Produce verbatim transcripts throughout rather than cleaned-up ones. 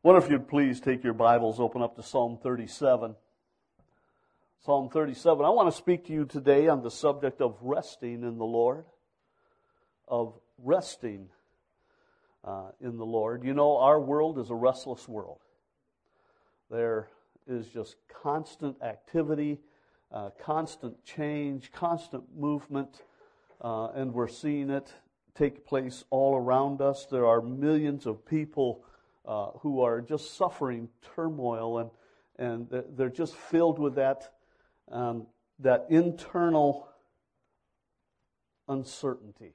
What if you'd please take your Bibles, open up to Psalm thirty-seven. Psalm thirty-seven. I want to speak to you today on the subject of resting in the Lord. Of resting uh, in the Lord. You know, our world is a restless world. There is just constant activity, uh, constant change, constant movement, uh, and we're seeing it take place all around us. There are millions of people uh, who are just suffering turmoil, and and they're just filled with that um, that internal uncertainty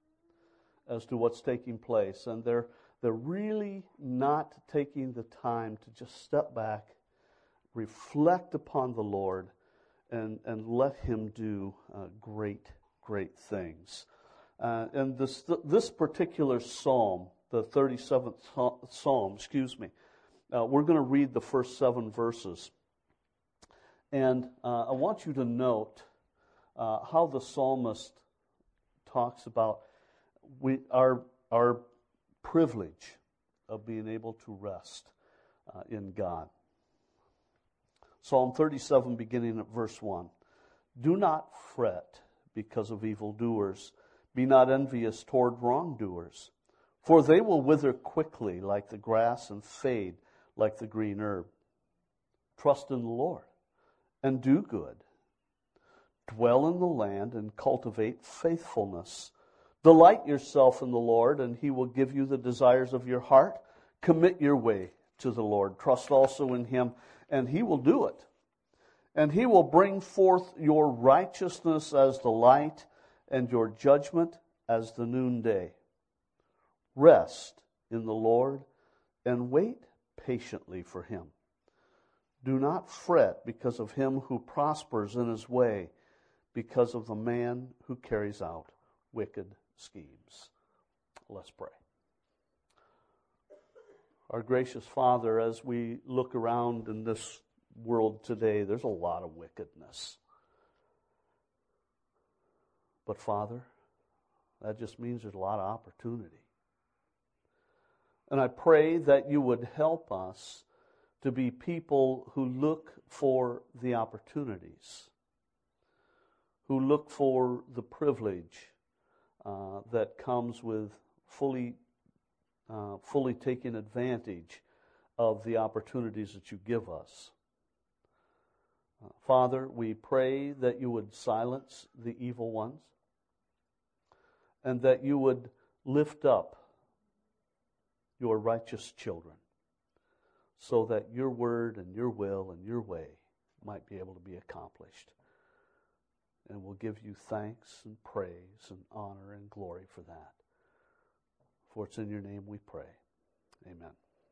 as to what's taking place, and they're they're really not taking the time to just step back, reflect upon the Lord, and and let Him do uh, great great things. Uh, and this this particular psalm, the thirty-seventh psalm, excuse me, uh, we're going to read the first seven verses, and uh, I want you to note uh, how the psalmist talks about we our our privilege of being able to rest uh, in God. Psalm thirty-seven, beginning at verse one. Do not fret because of evildoers. Be not envious toward wrongdoers, for they will wither quickly like the grass and fade like the green herb. Trust in the Lord and do good. Dwell in the land and cultivate faithfulness. Delight yourself in the Lord, and He will give you the desires of your heart. Commit your way to the Lord. Trust also in Him, and He will do it. And He will bring forth your righteousness as the light, and your judgment as the noonday. Rest in the Lord, and wait patiently for Him. Do not fret because of him who prospers in his way, because of the man who carries out wicked schemes. Let's pray. Our gracious Father, as we look around in this world today, there's a lot of wickedness. But Father, that just means there's a lot of opportunity. And I pray that you would help us to be people who look for the opportunities, who look for the privilege uh, that comes with fully, uh, fully taking advantage of the opportunities that you give us. Uh, Father, we pray that you would silence the evil ones, and that you would lift up your righteous children, so that your word and your will and your way might be able to be accomplished. And we'll give you thanks and praise and honor and glory for that. For it's in your name we pray. Amen.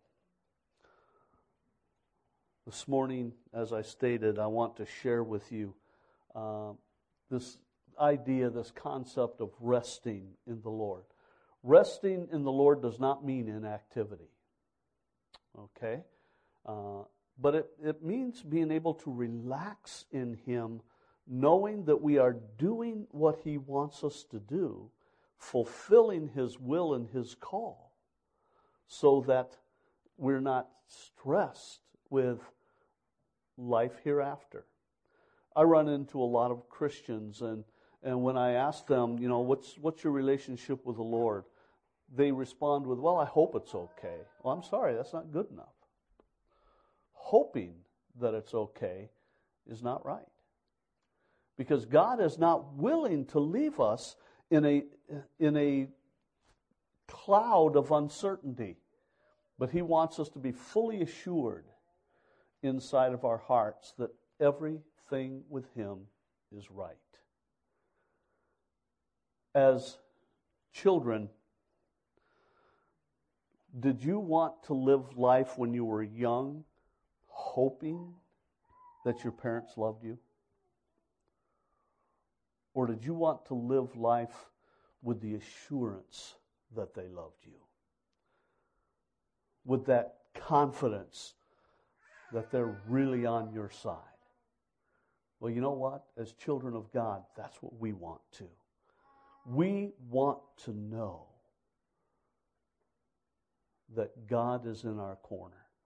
This morning, as I stated, I want to share with you uh, this idea, this concept of resting in the Lord. Resting in the Lord does not mean inactivity. Okay? Uh, but it, it means being able to relax in Him, knowing that we are doing what He wants us to do, fulfilling His will and His call, so that we're not stressed with life hereafter. I run into a lot of Christians, and And when I ask them, you know, what's what's your relationship with the Lord? They respond with, well, I hope it's okay. Well, I'm sorry, that's not good enough. Hoping that it's okay is not right. Because God is not willing to leave us in a in a cloud of uncertainty. But He wants us to be fully assured inside of our hearts that everything with Him is right. As children, did you want to live life when you were young, hoping that your parents loved you? Or did you want to live life with the assurance that they loved you? With that confidence that they're really on your side? Well, you know what? As children of God, that's what we want too. We want to know that God is in our corner.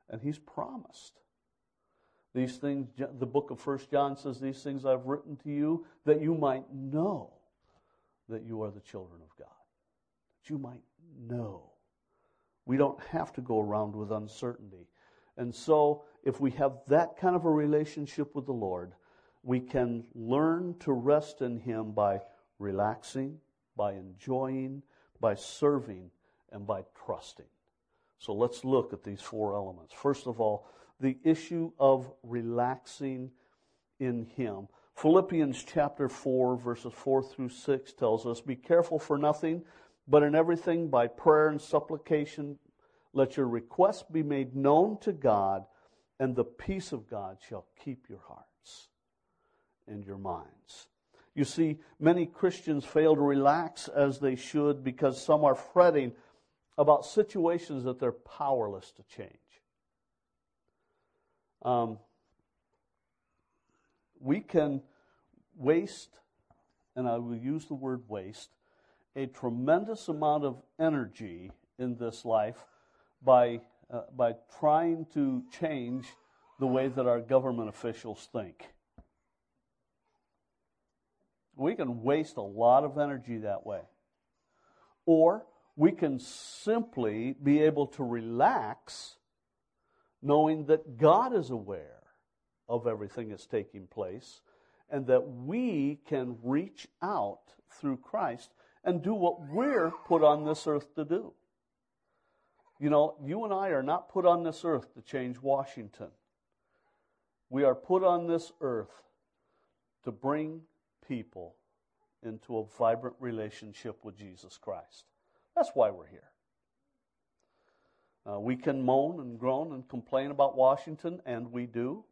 And He's promised. These things, the book of First John says, these things I've written to you that you might know that you are the children of God. That you might know. We don't have to go around with uncertainty. And so, if we have that kind of a relationship with the Lord, we can learn to rest in Him by relaxing, by enjoying, by serving, and by trusting. So let's look at these four elements. First of all, the issue of relaxing in Him. Philippians chapter four, verses four through six tells us, be careful for nothing, but in everything by prayer and supplication, let your requests be made known to God, and the peace of God shall keep your hearts and your minds. You see, many Christians fail to relax as they should because some are fretting about situations that they're powerless to change. Um, we can waste, and I will use the word waste, a tremendous amount of energy in this life by uh, by trying to change the way that our government officials think. We can waste a lot of energy that way. Or we can simply be able to relax knowing that God is aware of everything that's taking place and that we can reach out through Christ and do what we're put on this earth to do. You know, you and I are not put on this earth to change Washington. We are put on this earth to bring people into a vibrant relationship with Jesus Christ. That's why we're here. Uh, we can moan and groan and complain about Washington, and we do.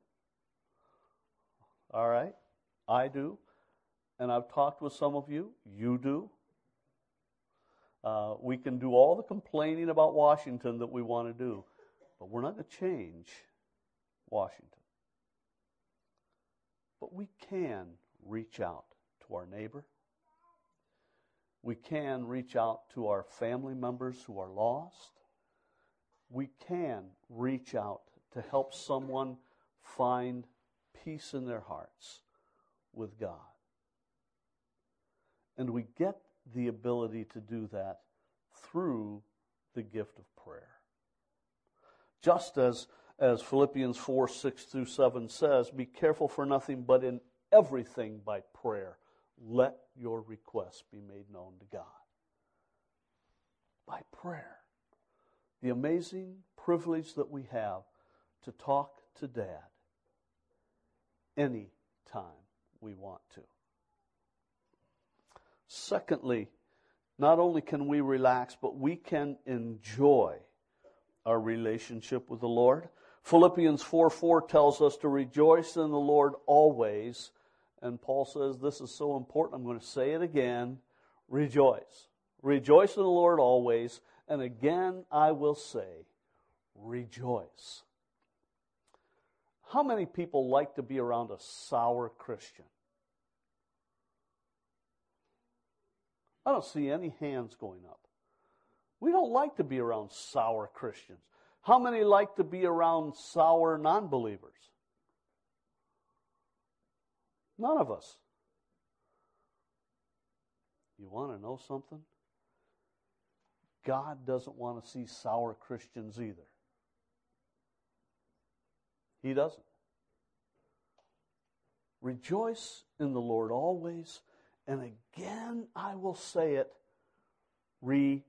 All right? I do. And I've talked with some of you. You do. Uh, we can do all the complaining about Washington that we want to do, but we're not going to change Washington. But we can reach out to our neighbor. We can reach out to our family members who are lost. We can reach out to help someone find peace in their hearts with God. And we get the ability to do that through the gift of prayer. Just as, as Philippians four, six through seven says, be careful for nothing, but in everything by prayer, let your requests be made known to God. By prayer. The amazing privilege that we have to talk to Dad any time we want to. Secondly, not only can we relax, but we can enjoy our relationship with the Lord. Philippians four four tells us to rejoice in the Lord always. And Paul says this is so important, I'm going to say it again. Rejoice. Rejoice in the Lord always. And again I will say, rejoice. How many people like to be around a sour Christian? I don't see any hands going up. We don't like to be around sour Christians. How many like to be around sour non-believers? None of us. You want to know something? God doesn't want to see sour Christians either. He doesn't. Rejoice in the Lord always. And again, I will say it, rejoice.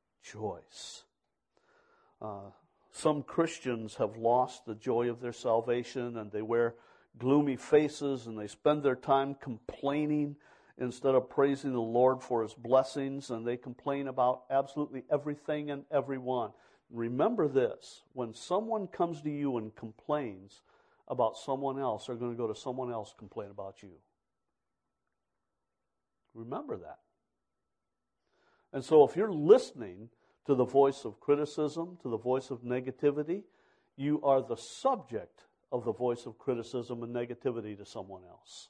Uh, some Christians have lost the joy of their salvation, and they wear gloomy faces, and they spend their time complaining instead of praising the Lord for His blessings, and they complain about absolutely everything and everyone. Remember this, when someone comes to you and complains about someone else, they're going to go to someone else and complain about you. Remember that. And so if you're listening to the voice of criticism, to the voice of negativity, you are the subject of the voice of criticism and negativity to someone else.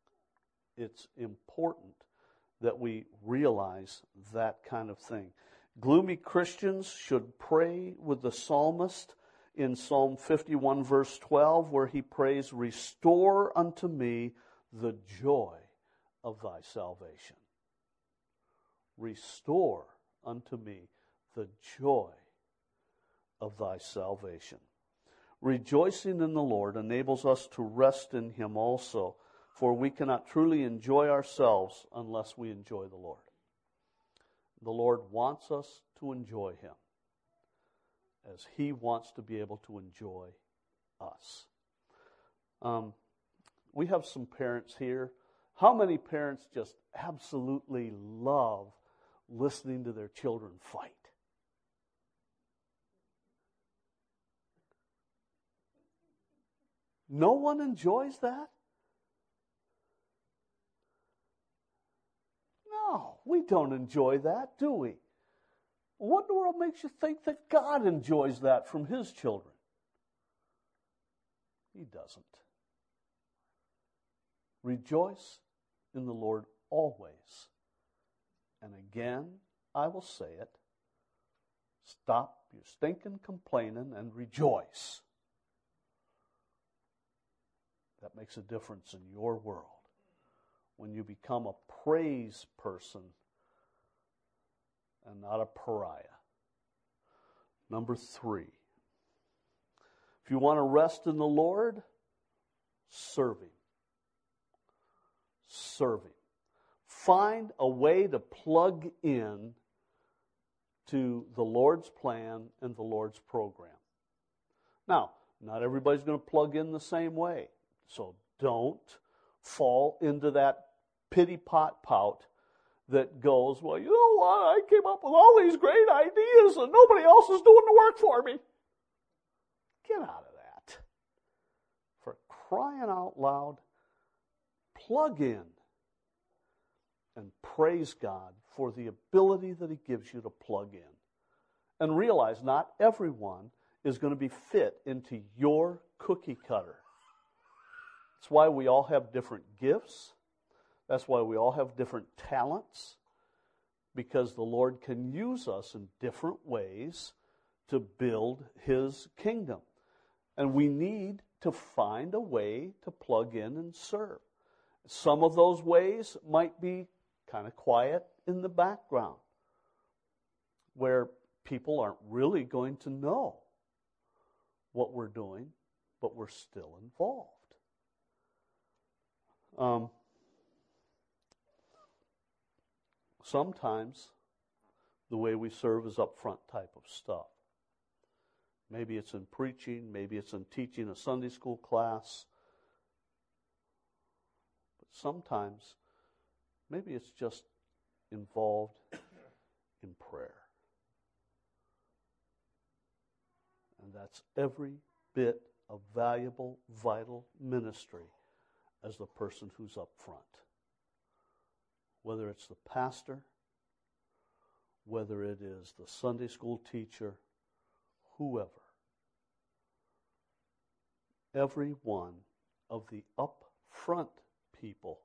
It's important that we realize that kind of thing. Gloomy Christians should pray with the psalmist in Psalm fifty-one, verse twelve, where he prays, "Restore unto me the joy of thy salvation." Restore unto me the joy of thy salvation. Rejoicing in the Lord enables us to rest in Him also, for we cannot truly enjoy ourselves unless we enjoy the Lord. The Lord wants us to enjoy Him as He wants to be able to enjoy us. Um, we have some parents here. How many parents just absolutely love listening to their children fight? No one enjoys that? No, we don't enjoy that, do we? What in the world makes you think that God enjoys that from His children? He doesn't. Rejoice in the Lord always. And again, I will say it. Stop your stinking complaining and rejoice. That makes a difference in your world. When you become a praise person and not a pariah. Number three. If you want to rest in the Lord, serve Him. Serve Him. Find a way to plug in to the Lord's plan and the Lord's program. Now, not everybody's going to plug in the same way. So don't fall into that pity pot pout that goes, well, you know what, I came up with all these great ideas and nobody else is doing the work for me. Get out of that. For crying out loud, plug in and praise God for the ability that He gives you to plug in. And realize not everyone is going to be fit into your cookie cutter. That's why we all have different gifts. That's why we all have different talents. Because the Lord can use us in different ways to build His kingdom. And we need to find a way to plug in and serve. Some of those ways might be kind of quiet in the background, where people aren't really going to know what we're doing, but we're still involved. Um, sometimes the way we serve is upfront type of stuff. Maybe it's in preaching, maybe it's in teaching a Sunday school class. But sometimes, maybe it's just involved in prayer. And that's every bit of valuable, vital ministry as the person who's up front. Whether it's the pastor, whether it is the Sunday school teacher, whoever. Every one of the up front people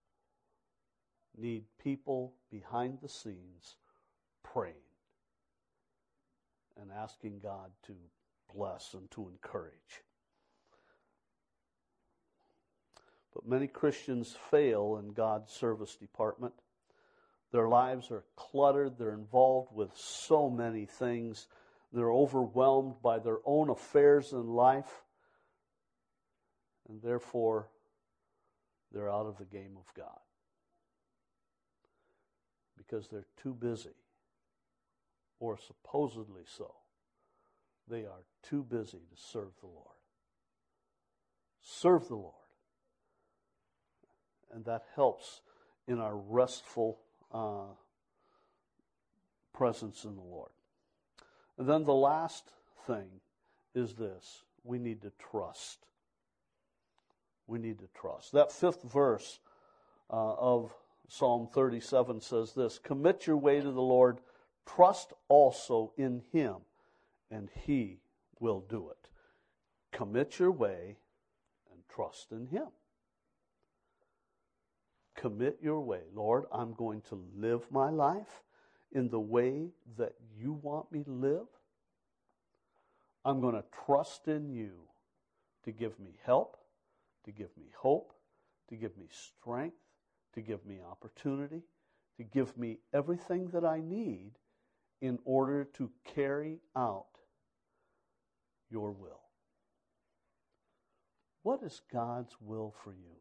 need people behind the scenes praying and asking God to bless and to encourage. But many Christians fail in God's service department. Their lives are cluttered. They're involved with so many things. They're overwhelmed by their own affairs in life. And therefore, they're out of the game of God. Because they're too busy, or supposedly so. They are too busy to serve the Lord. Serve the Lord. And that helps in our restful uh, presence in the Lord. And then the last thing is this. We need to trust. We need to trust. That fifth verse uh, of Psalm thirty-seven says this: commit your way to the Lord, trust also in Him, and He will do it. Commit your way and trust in Him. Commit your way. Lord, I'm going to live my life in the way that you want me to live. I'm going to trust in you to give me help, to give me hope, to give me strength, to give me opportunity, to give me everything that I need in order to carry out your will. What is God's will for you?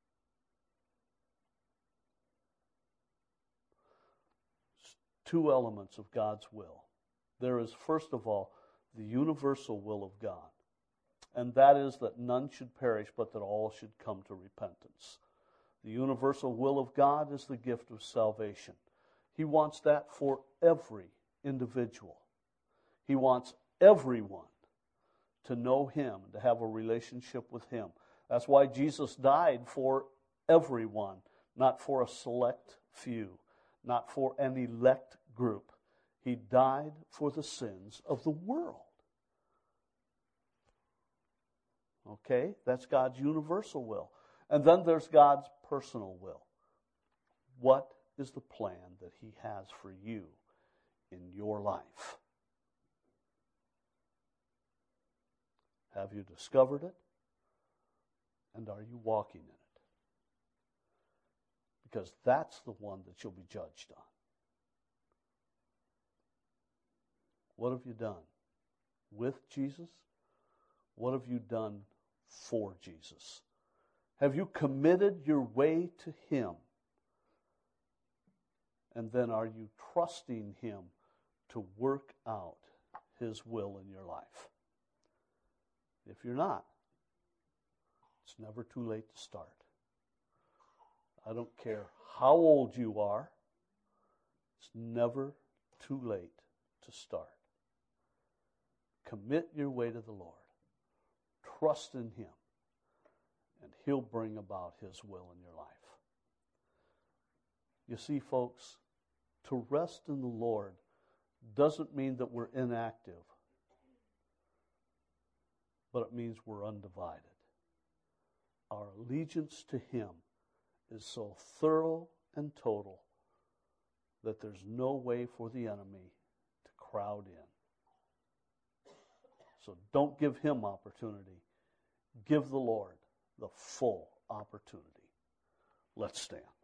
Two elements of God's will. There is, first of all, the universal will of God, and that is that none should perish, but that all should come to repentance. The universal will of God is the gift of salvation. He wants that for every individual. He wants everyone to know Him, to have a relationship with Him. That's why Jesus died for everyone, not for a select few, not for an elect group. He died for the sins of the world. Okay? That's God's universal will. And then there's God's personal will. What is the plan that He has for you in your life? Have you discovered it? And are you walking in it? Because that's the one that you'll be judged on. What have you done with Jesus? What have you done for Jesus? Have you committed your way to Him? And then are you trusting Him to work out His will in your life? If you're not, it's never too late to start. I don't care how old you are, it's never too late to start. Commit your way to the Lord. Trust in Him, and He'll bring about His will in your life. You see, folks, to rest in the Lord doesn't mean that we're inactive, but it means we're undivided. Our allegiance to Him is so thorough and total that there's no way for the enemy to crowd in. So don't give him opportunity. Give the Lord the full opportunity. Let's stand.